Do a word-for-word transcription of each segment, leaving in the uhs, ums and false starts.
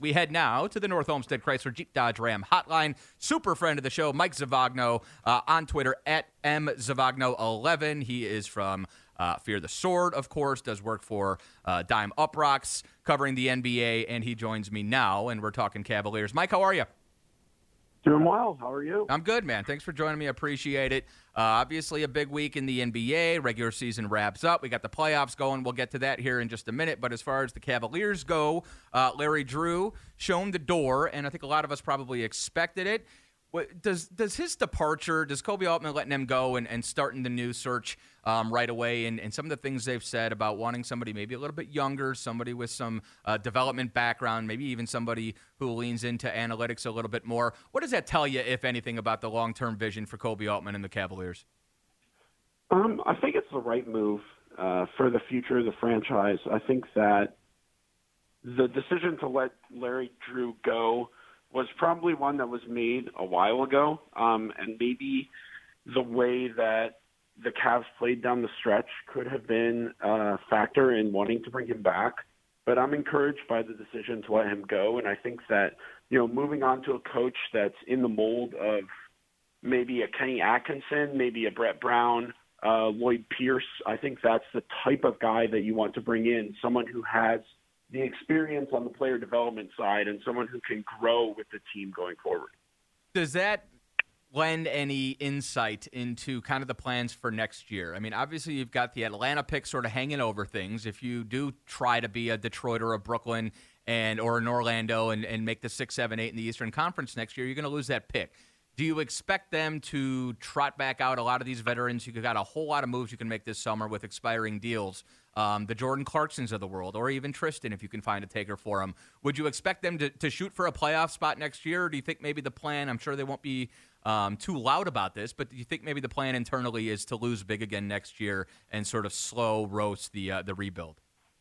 we head now to the North Olmsted Chrysler Jeep Dodge Ram hotline. Super friend of the show, Mike Zavagno, uh, on Twitter at M Zavagno eleven. He is from uh, Fear the Sword, of course, does work for uh, Dime Uprocks, covering the N B A, and he joins me now, and we're talking Cavaliers. Mike, how are you? Doing well. How are you? I'm good, man. Thanks for joining me. I appreciate it. Uh, obviously, a big week in the N B A. Regular season wraps up. We got the playoffs going. We'll get to that here in just a minute. But as far as the Cavaliers go, uh, Larry Drew shown the door, and I think a lot of us probably expected it. What, does does his departure, does Koby Altman letting him go and, and starting the new search um, right away, and, and some of the things they've said about wanting somebody maybe a little bit younger, somebody with some uh, development background, maybe even somebody who leans into analytics a little bit more. What does that tell you, if anything, about the long-term vision for Koby Altman and the Cavaliers? Um, I think it's the right move uh, for the future of the franchise. I think that the decision to let Larry Drew go was probably one that was made a while ago, um, and maybe the way that the Cavs played down the stretch could have been a factor in wanting to bring him back. But I'm encouraged by the decision to let him go, and I think that, you know, moving on to a coach that's in the mold of maybe a Kenny Atkinson, maybe a Brett Brown, uh, Lloyd Pierce, I think that's the type of guy that you want to bring in, someone who has the experience on the player development side and someone who can grow with the team going forward. Does that lend any insight into kind of the plans for next year? I mean, obviously you've got the Atlanta pick sort of hanging over things. If you do try to be a Detroit or a Brooklyn and or an Orlando and, and make the six, seven, eight in the Eastern Conference next year, you're going to lose that pick. Do you expect them to trot back out a lot of these veterans? You've got a whole lot of moves you can make this summer with expiring deals. Um, the Jordan Clarksons of the world, or even Tristan, if you can find a taker for him. Would you expect them to, to shoot for a playoff spot next year, or do you think maybe the plan, I'm sure they won't be um, too loud about this, but do you think maybe the plan internally is to lose big again next year and sort of slow roast the uh, the rebuild?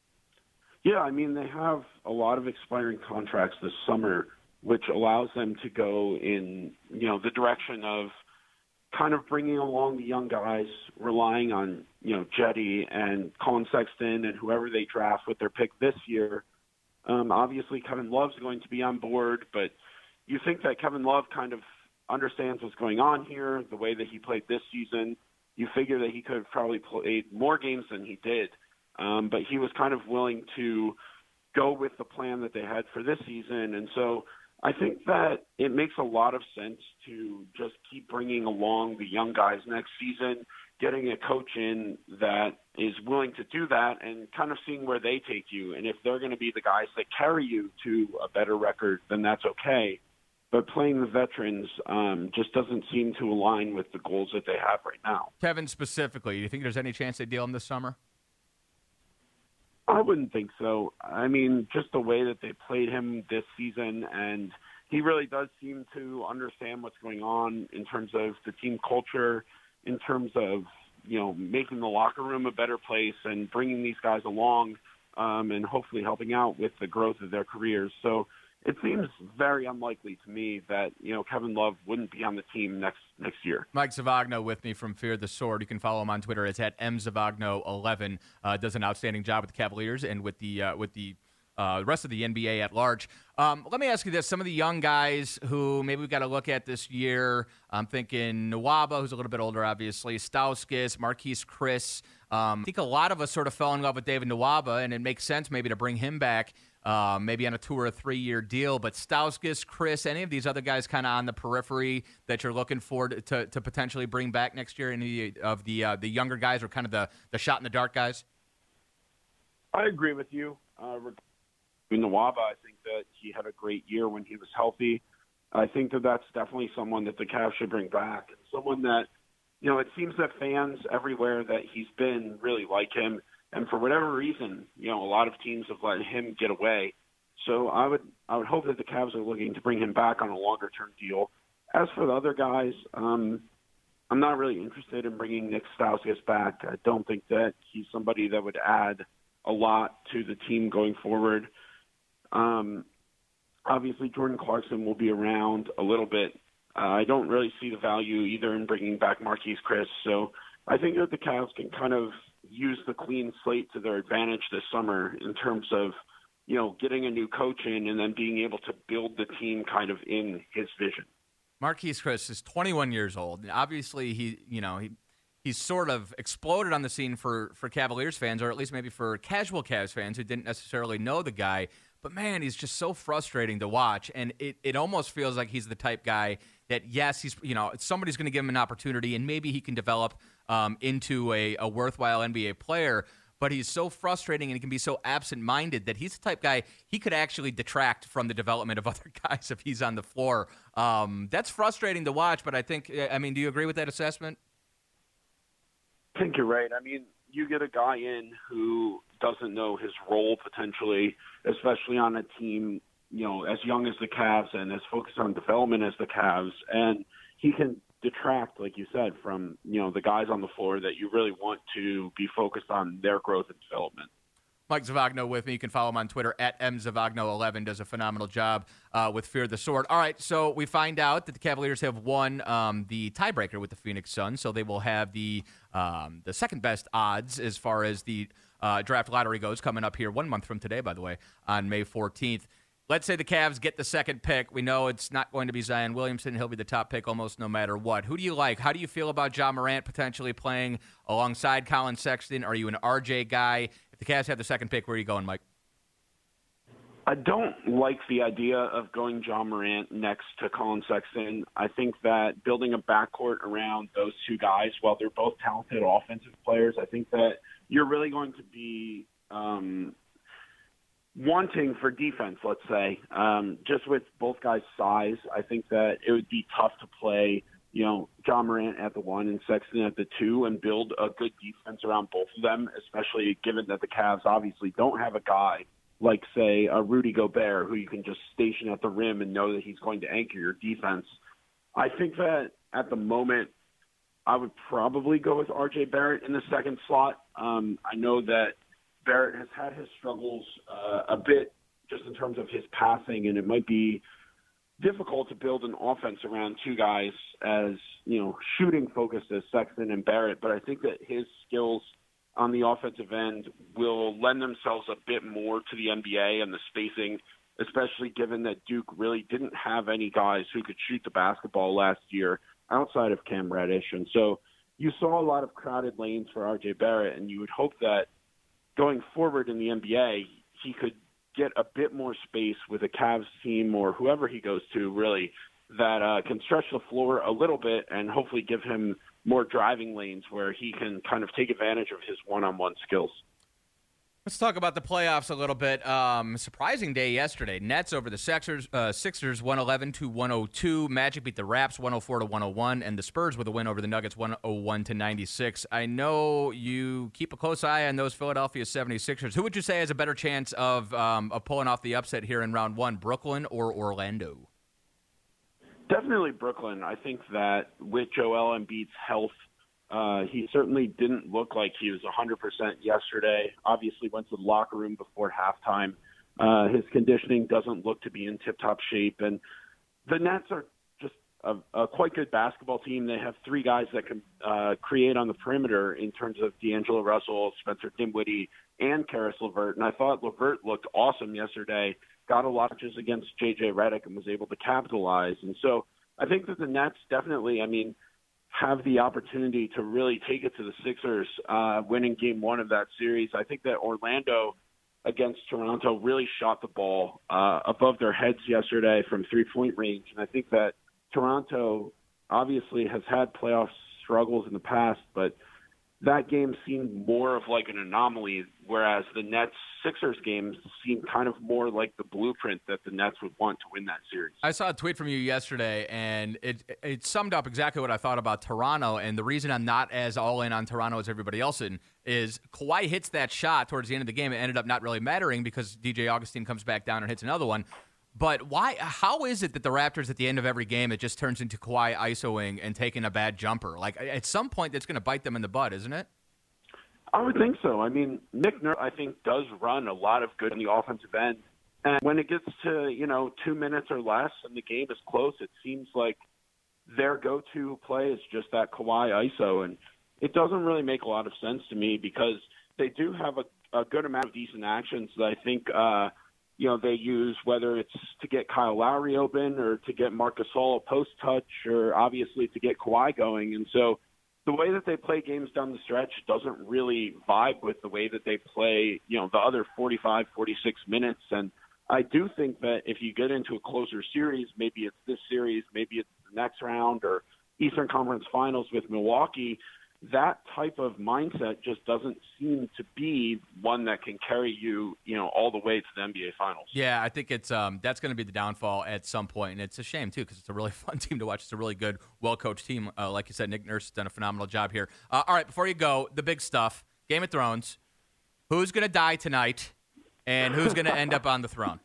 Yeah, I mean, they have a lot of expiring contracts this summer, which allows them to go in, you know, the direction of kind of bringing along the young guys, relying on, you know, Jetty and Colin Sexton and whoever they draft with their pick this year. Um, obviously, Kevin Love's going to be on board, but you think that Kevin Love kind of understands what's going on here, the way that he played this season. You figure that he could have probably played more games than he did, um, but he was kind of willing to go with the plan that they had for this season. And so I think that it makes a lot of sense to just keep bringing along the young guys next season, getting a coach in that is willing to do that and kind of seeing where they take you. And if they're going to be the guys that carry you to a better record, then that's okay. But playing the veterans um, just doesn't seem to align with the goals that they have right now. Kevin specifically, do you think there's any chance they deal him this summer? I wouldn't think so. I mean, just the way that they played him this season, and he really does seem to understand what's going on in terms of the team culture, in terms of, you know, making the locker room a better place and bringing these guys along um, and hopefully helping out with the growth of their careers. So it seems very unlikely to me that, you know, Kevin Love wouldn't be on the team next next year. Mike Zavagno with me from Fear the Sword. You can follow him on Twitter. It's at M Zavagno eleven. Uh, does an outstanding job with the Cavaliers and with the uh, with the uh, rest of the N B A at large. Um, let me ask you this. Some of the young guys who maybe we've got to look at this year, I'm thinking Nwaba, who's a little bit older, obviously, Stauskas, Marquise Chris. Um, I think a lot of us sort of fell in love with David Nwaba, and it makes sense maybe to bring him back. Uh, maybe on a two or a three-year deal, but Stauskas, Chris, any of these other guys kind of on the periphery that you're looking for to, to, to potentially bring back next year, any of the uh, the younger guys or kind of the, the shot-in-the-dark guys? I agree with you. Uh, Nwaba, I think that he had a great year when he was healthy. I think that that's definitely someone that the Cavs should bring back, and someone that, you know, it seems that fans everywhere that he's been really like him. And for whatever reason, you know, a lot of teams have let him get away. So I would I would hope that the Cavs are looking to bring him back on a longer-term deal. As for the other guys, um, I'm not really interested in bringing Nick Stauskas back. I don't think that he's somebody that would add a lot to the team going forward. Um, obviously, Jordan Clarkson will be around a little bit. Uh, I don't really see the value either in bringing back Marquise Chris. So I think that the Cavs can kind of use the clean slate to their advantage this summer in terms of, you know, getting a new coach in and then being able to build the team kind of in his vision. Marquese Chriss is twenty-one years old. Obviously, he, you know, he he's sort of exploded on the scene for, for Cavaliers fans, or at least maybe for casual Cavs fans who didn't necessarily know the guy. But, man, he's just so frustrating to watch, and it, it almost feels like he's the type guy that, yes, he's you know somebody's going to give him an opportunity, and maybe he can develop um, into a, a worthwhile N B A player, but he's so frustrating and he can be so absent-minded that he's the type guy, he could actually detract from the development of other guys if he's on the floor. Um, that's frustrating to watch, but I think, I mean, do you agree with that assessment? I think you're right. I mean, you get a guy in who doesn't know his role potentially, especially on a team, you know, as young as the Cavs and as focused on development as the Cavs, and he can detract, like you said, from, you know, the guys on the floor that you really want to be focused on their growth and development. Mike Zavagno with me. You can follow him on Twitter at M Zavagno eleven. Does a phenomenal job uh, with Fear the Sword. All right, so we find out that the Cavaliers have won um, the tiebreaker with the Phoenix Suns, so they will have the um, the second best odds as far as the uh, draft lottery goes coming up here one month from today, by the way, on May fourteenth. Let's say the Cavs get the second pick. We know it's not going to be Zion Williamson. He'll be the top pick almost no matter what. Who do you like? How do you feel about Ja Morant potentially playing alongside Colin Sexton? Are you an R J guy? If the Cavs have the second pick, where are you going, Mike? I don't like the idea of going Ja Morant next to Colin Sexton. I think that building a backcourt around those two guys, while they're both talented offensive players, I think that you're really going to be um, – wanting for defense, let's say, um, just with both guys' size, I think that it would be tough to play, you know, Ja Morant at the one and Sexton at the two and build a good defense around both of them, especially given that the Cavs obviously don't have a guy like, say, a Rudy Gobert who you can just station at the rim and know that he's going to anchor your defense. I think that at the moment, I would probably go with R J Barrett in the second slot. Um, I know that Barrett has had his struggles uh, a bit just in terms of his passing, and it might be difficult to build an offense around two guys as, you know, shooting focused as Sexton and Barrett. But I think that his skills on the offensive end will lend themselves a bit more to the N B A and the spacing, especially given that Duke really didn't have any guys who could shoot the basketball last year outside of Cam Reddish. And so you saw a lot of crowded lanes for R J Barrett, and you would hope that going forward in the N B A, he could get a bit more space with a Cavs team or whoever he goes to, really, that uh, can stretch the floor a little bit and hopefully give him more driving lanes where he can kind of take advantage of his one-on-one skills. Let's talk about the playoffs a little bit. Um, surprising day yesterday. Nets over the Sixers, uh, Sixers one eleven to one oh two. Magic beat the Raps one oh four to one oh one, and the Spurs with a win over the Nuggets one oh one to ninety-six. I know you keep a close eye on those Philadelphia seventy-sixers. Who would you say has a better chance of um, of pulling off the upset here in round one, Brooklyn or Orlando? Definitely Brooklyn. I think that with Joel Embiid's health, Uh, he certainly didn't look like he was one hundred percent yesterday. Obviously went to the locker room before halftime. Uh, his conditioning doesn't look to be in tip-top shape. And the Nets are just a, a quite good basketball team. They have three guys that can uh, create on the perimeter in terms of D'Angelo Russell, Spencer Dinwiddie, and Karis LeVert. And I thought LeVert looked awesome yesterday, got a lot of touches against J J Redick and was able to capitalize. And so I think that the Nets definitely, I mean, have the opportunity to really take it to the Sixers, uh, winning game one of that series. I think that Orlando against Toronto really shot the ball uh, above their heads yesterday from three-point range. And I think that Toronto obviously has had playoff struggles in the past, but that game seemed more of like an anomaly, whereas the Nets-Sixers games seemed kind of more like the blueprint that the Nets would want to win that series. I saw a tweet from you yesterday, and it it summed up exactly what I thought about Toronto, and the reason I'm not as all-in on Toronto as everybody else in is Kawhi hits that shot towards the end of the game. It ended up not really mattering because D J Augustine comes back down and hits another one. But why? How is it that the Raptors at the end of every game, it just turns into Kawhi ISOing and taking a bad jumper? Like, at some point, that's going to bite them in the butt, isn't it? I would think so. I mean, Nick Nurse, I think, does run a lot of good on the offensive end. And when it gets to, you know, two minutes or less and the game is close, it seems like their go-to play is just that Kawhi I S O. And it doesn't really make a lot of sense to me because they do have a, a good amount of decent actions that I think uh, you know, they use, whether it's to get Kyle Lowry open or to get Marc Gasol a post touch or obviously to get Kawhi going. And so the way that they play games down the stretch doesn't really vibe with the way that they play, you know, the other forty-five, forty-six minutes. And I do think that if you get into a closer series, maybe it's this series, maybe it's the next round or Eastern Conference Finals with Milwaukee, that type of mindset just doesn't seem to be one that can carry you, you know, all the way to the N B A Finals. Yeah, I think it's um, that's going to be the downfall at some point, and it's a shame too because it's a really fun team to watch. It's a really good, well-coached team. Uh, like you said, Nick Nurse has done a phenomenal job here. Uh, all right, before you go, the big stuff: Game of Thrones. Who's going to die tonight, and who's going to end up on the throne?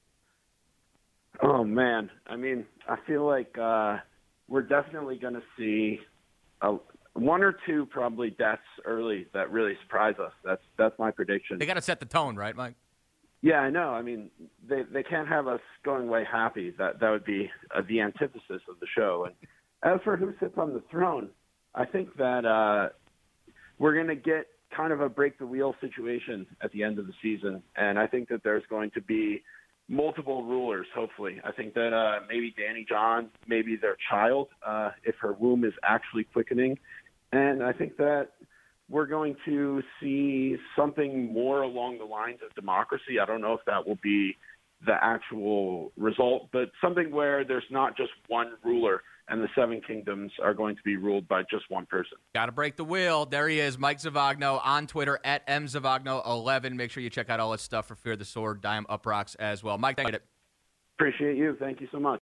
Oh man, I mean, I feel like uh, we're definitely going to see a. One or two probably deaths early that really surprise us. That's that's my prediction. They got to set the tone, right, Mike? Yeah, I know. I mean, they they can't have us going away happy. That that would be uh, the antithesis of the show. And as for who sits on the throne, I think that uh, we're going to get kind of a break the wheel situation at the end of the season, and I think that there's going to be multiple rulers. Hopefully, I think that uh, maybe Dany John, maybe their child, uh, if her womb is actually quickening. And I think that we're going to see something more along the lines of democracy. I don't know if that will be the actual result, but something where there's not just one ruler and the seven kingdoms are going to be ruled by just one person. Got to break the wheel. There he is, Mike Zavagno on Twitter at M Zavagno eleven. Make sure you check out all his stuff for Fear the Sword, Dime Up Rocks as well. Mike, thank you. Appreciate you. Thank you so much.